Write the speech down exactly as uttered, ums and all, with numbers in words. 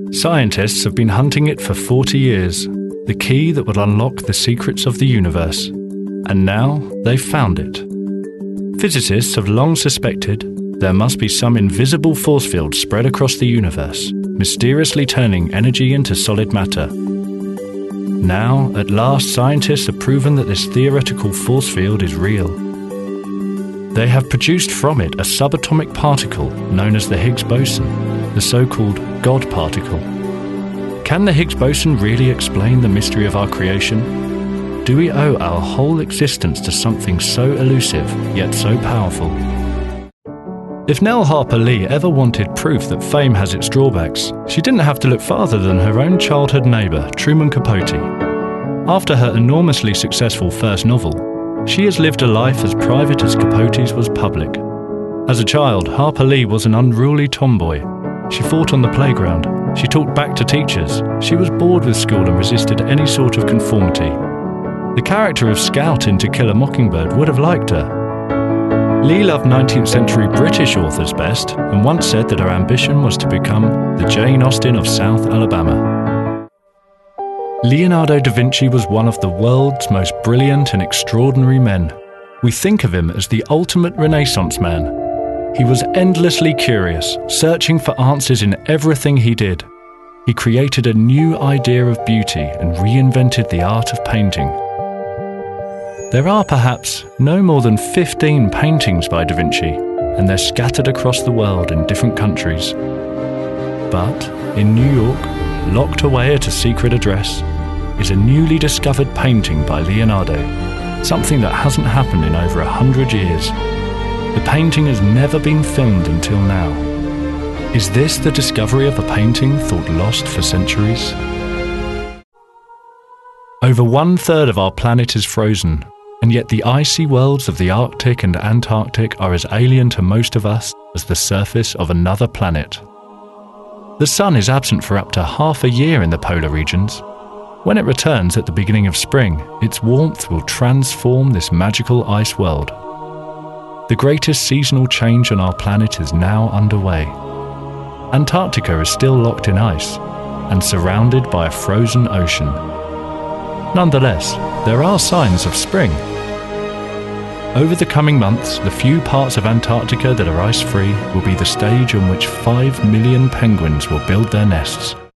Scientists have been hunting it for forty years, the key that would unlock the secrets of the universe. And now they've found it. Physicists have long suspected there must be some invisible force field spread across the universe, mysteriously turning energy into solid matter. Now, at last, scientists have proven that this theoretical force field is real. They have produced from it a subatomic particle known as the Higgs boson, the so-called God particle. Can the Higgs boson really explain the mystery of our creation? Do we owe our whole existence to something so elusive, yet so powerful? If Nell Harper Lee ever wanted proof that fame has its drawbacks, she didn't have to look farther than her own childhood neighbour, Truman Capote. After her enormously successful first novel, she has lived a life as private as Capote's was public. As a child, Harper Lee was an unruly tomboy. She fought on the playground. She talked back to teachers. She was bored with school and resisted any sort of conformity. The character of Scout in To Kill a Mockingbird would have liked her. Lee loved nineteenth century British authors best and once said that her ambition was to become the Jane Austen of South Alabama. Leonardo da Vinci was one of the world's most brilliant and extraordinary men. We think of him as the ultimate Renaissance man. He was endlessly curious, searching for answers in everything he did. He created a new idea of beauty and reinvented the art of painting. There are perhaps no more than fifteen paintings by Da Vinci, and they're scattered across the world in different countries. But in New York, locked away at a secret address, is a newly discovered painting by Leonardo, something that hasn't happened in over a hundred years. The painting has never been filmed until now. Is this the discovery of a painting thought lost for centuries? Over one third of our planet is frozen, and yet the icy worlds of the Arctic and Antarctic are as alien to most of us as the surface of another planet. The sun is absent for up to half a year in the polar regions. When it returns at the beginning of spring, its warmth will transform this magical ice world. The greatest seasonal change on our planet is now underway. Antarctica is still locked in ice and surrounded by a frozen ocean. Nonetheless, there are signs of spring. Over the coming months, the few parts of Antarctica that are ice-free will be the stage on which five million penguins will build their nests.